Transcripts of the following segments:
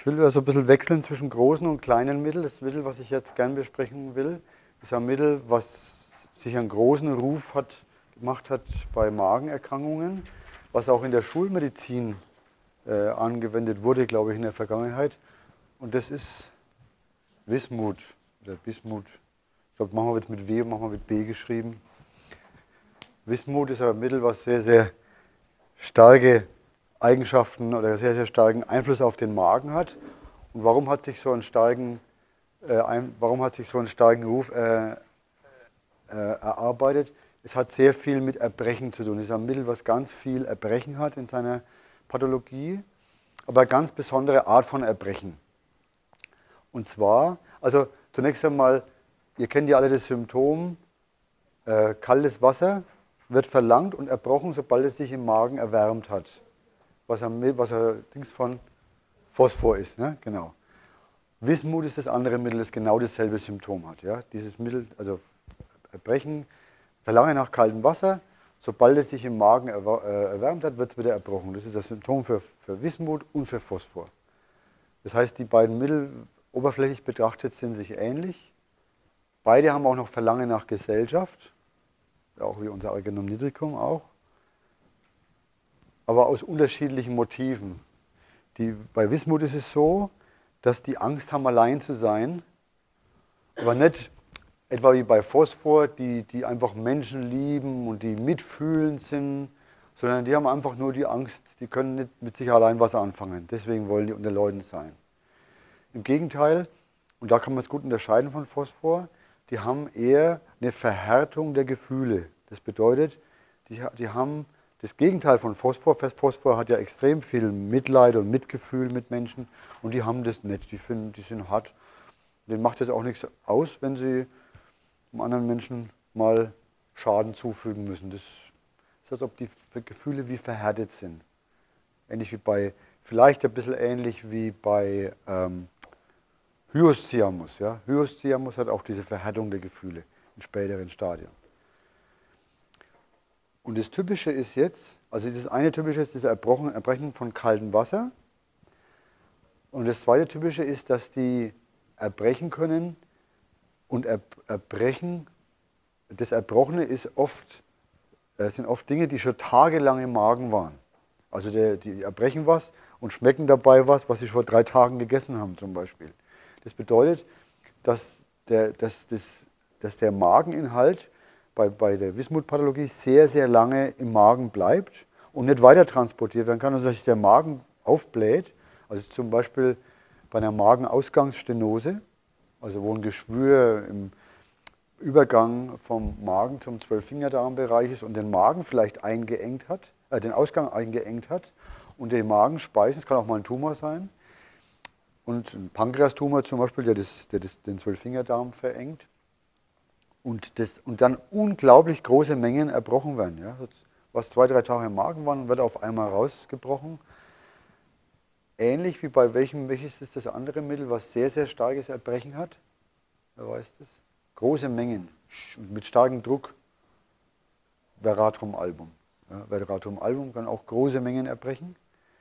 Ich will also ein bisschen wechseln zwischen großen und kleinen Mitteln. Das Mittel, was ich jetzt gern besprechen will, ist ein Mittel, was sich einen großen Ruf gemacht hat bei Magenerkrankungen, was auch in der Schulmedizin angewendet wurde, glaube ich, in der Vergangenheit. Und das ist Wismut oder Bismut. Ich glaube, machen wir jetzt mit W, machen wir mit B geschrieben. Wismut ist ein Mittel, was sehr, sehr starke Eigenschaften oder sehr, sehr starken Einfluss auf den Magen hat. Und warum hat sich so einen starken Ruf erarbeitet? Es hat sehr viel mit Erbrechen zu tun. Es ist ein Mittel, was ganz viel Erbrechen hat in seiner Pathologie, aber eine ganz besondere Art von Erbrechen. Und zwar, also zunächst einmal, ihr kennt ja alle das Symptom, kaltes Wasser wird verlangt und erbrochen, sobald es sich im Magen erwärmt hat. Was ein Dings von Phosphor ist, ne? Genau. Wismut ist das andere Mittel, das genau dasselbe Symptom hat. Ja? Dieses Mittel, also Erbrechen, Verlangen nach kaltem Wasser, sobald es sich im Magen erwärmt hat, wird es wieder erbrochen. Das ist das Symptom für Wismut und für Phosphor. Das heißt, die beiden Mittel oberflächlich betrachtet sind sich ähnlich. Beide haben auch noch Verlangen nach Gesellschaft, auch wie unser Argenum nitricum auch, aber aus unterschiedlichen Motiven. Bei Wismut ist es so, dass die Angst haben, allein zu sein, aber nicht etwa wie bei Phosphor, die einfach Menschen lieben und die mitfühlend sind, sondern die haben einfach nur die Angst, die können nicht mit sich allein was anfangen. Deswegen wollen die unter Leuten sein. Im Gegenteil, und da kann man es gut unterscheiden von Phosphor, die haben eher eine Verhärtung der Gefühle. Das bedeutet, die haben das Gegenteil von Phosphor. Phosphor hat ja extrem viel Mitleid und Mitgefühl mit Menschen und die haben das nicht. Die sind hart. Denen macht es auch nichts aus, wenn sie einem anderen Menschen mal Schaden zufügen müssen. Das ist, als ob die Gefühle wie verhärtet sind. Vielleicht ein bisschen ähnlich wie bei Hyoscyamus. Ja? Hyoscyamus hat auch diese Verhärtung der Gefühle in späteren Stadien. Und das Typische ist jetzt, also das eine Typische ist das Erbrechen von kaltem Wasser. Und das zweite Typische ist, dass die erbrechen können und erbrechen. Das Erbrochene sind oft Dinge, die schon tagelang im Magen waren. Also die erbrechen was und schmecken dabei was sie vor 3 Tagen gegessen haben zum Beispiel. Das bedeutet, dass der Mageninhalt bei der Wismut-Pathologie sehr, sehr lange im Magen bleibt und nicht weiter transportiert werden kann, also dass sich der Magen aufbläht. Also zum Beispiel bei einer Magenausgangsstenose, also wo ein Geschwür im Übergang vom Magen zum Zwölffingerdarmbereich ist und den Magen vielleicht eingeengt hat, den Ausgang eingeengt hat und den Magenspeisen, es kann auch mal ein Tumor sein, und ein Pankreastumor zum Beispiel, der den Zwölffingerdarm verengt und dann unglaublich große Mengen erbrochen werden. Ja? Was 2, 3 Tage im Magen waren, wird auf einmal rausgebrochen. Ähnlich wie welches ist das andere Mittel, was sehr, sehr starkes Erbrechen hat? Wer weiß das? Große Mengen mit starkem Druck. Veratrum album. Ja, Veratrum album kann auch große Mengen erbrechen.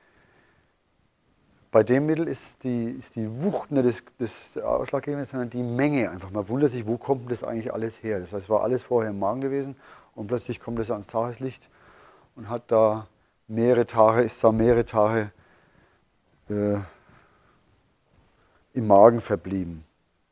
Bei dem Mittel ist die Wucht nicht das Ausschlaggebende, sondern die Menge einfach. Man wundert sich, wo kommt das eigentlich alles her? Das heißt, es war alles vorher im Magen gewesen und plötzlich kommt es ans Tageslicht und ist da mehrere Tage im Magen verblieben.